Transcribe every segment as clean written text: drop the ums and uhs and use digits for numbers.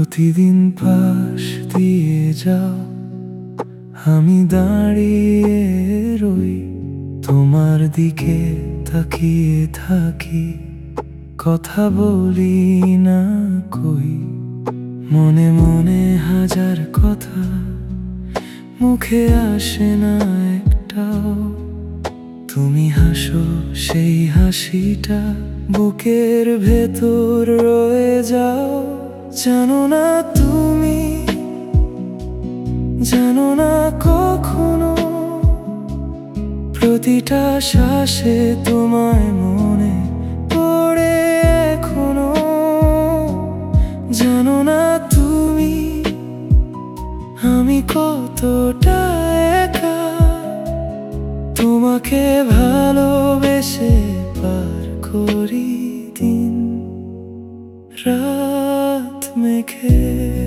প্রতিদিন পাশ দিয়ে যাও, আমি দাঁড়িয়ে রই, তোমার দিকে তাকিয়ে থাকি, কথা বলি না কই। মনে মনে হাজার কথা, মুখে আসে না একটাও। তুমি হাসো, সেই হাসিটা বুকের ভেতর রয়ে যাও। জানো না তুমি, জানো না কখনো প্রতিটা শ্বাসে তোমায় মনে পড়ে এখনো। জানো না তুমি, আমি কতটা একা তোমাকে ভালোবেসে পার করি দিন রাত মেঘে।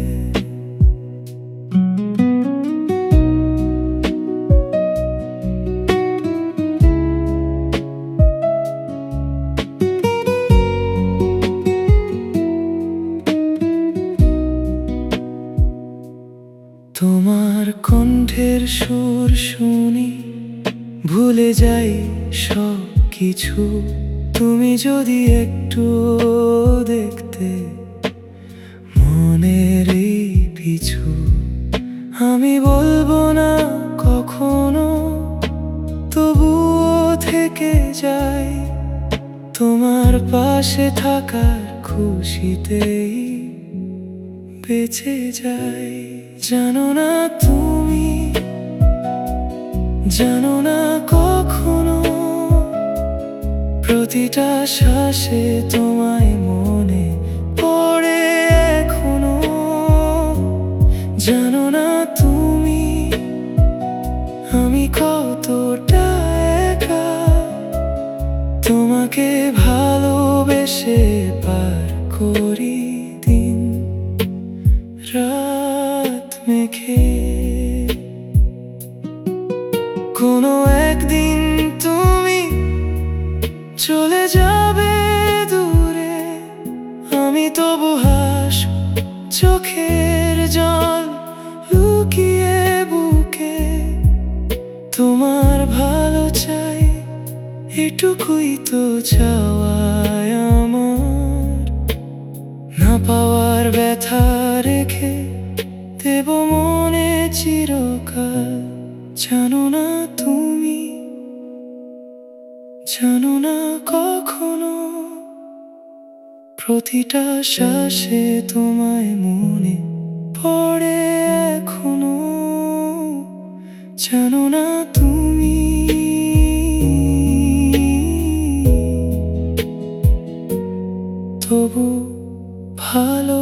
তোমার কণ্ঠের সুর শুনি, ভুলে যাই সব কিছু। তুমি যদি একটু দেখতে মনের এই পিছু, আমি বলবো না কখনো, তবুও থেকে যাই তোমার পাশে থাকার খুশিতেই বেঁচে যাই। জানো না তুমি, জানো না কখনো প্রতিটা শ্বাসে তোমায় মনে পড়ে এখনো। জানো না তুমি, আমি কতটা একা তোমাকে ভালোবেসে পার করি দিন রাত মেঘে। কোনো একদিন তুমি চলে যাবে দূরে, আমি তবু হাসব চোখের জল লুকিয়ে বুকে। তোমার ভালো চাই, এটুকুই তো চাওয়ায় আমার। না পাওয়ার ব্যথা রেখে দেব মনে চিরকাল। জানো না তুমি, জানো না কখনো প্রতিটা শ্বাসে তোমায় মনে পড়ে এখনো। জানো না তুমি, তবু ভালো